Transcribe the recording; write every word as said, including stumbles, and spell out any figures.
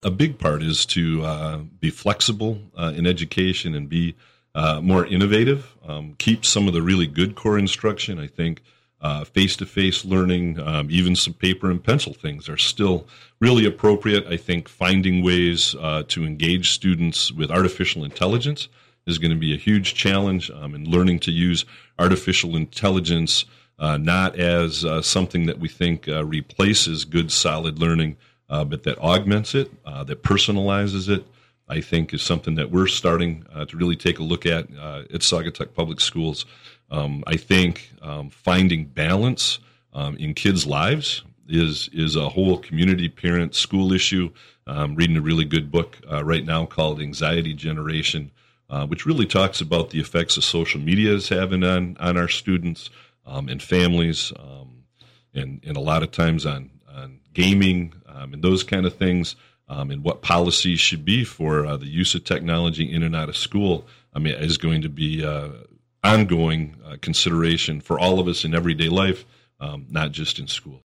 a big part is to uh, be flexible uh, in education and be uh, more innovative. Um, keep some of the really good core instruction. I think uh, face-to-face learning, um, even some paper and pencil things are still really appropriate. I think finding ways uh, to engage students with artificial intelligence is going to be a huge challenge, um, and learning to use artificial intelligence uh, not as uh, something that we think uh, replaces good, solid learning, uh, but that augments it, uh, that personalizes it, I think is something that we're starting uh, to really take a look at uh, at Saugatuck Public Schools. Um, I think um, finding balance um, in kids' lives is is a whole community, parent, school issue. I'm reading a really good book uh, right now called Anxiety Generation, Uh, which really talks about the effects of social media is having on, on our students um, and families, um, and, and a lot of times on, on gaming um, and those kind of things, um, and what policies should be for uh, the use of technology in and out of school. I mean, is going to be uh, ongoing uh, consideration for all of us in everyday life, um, not just in school.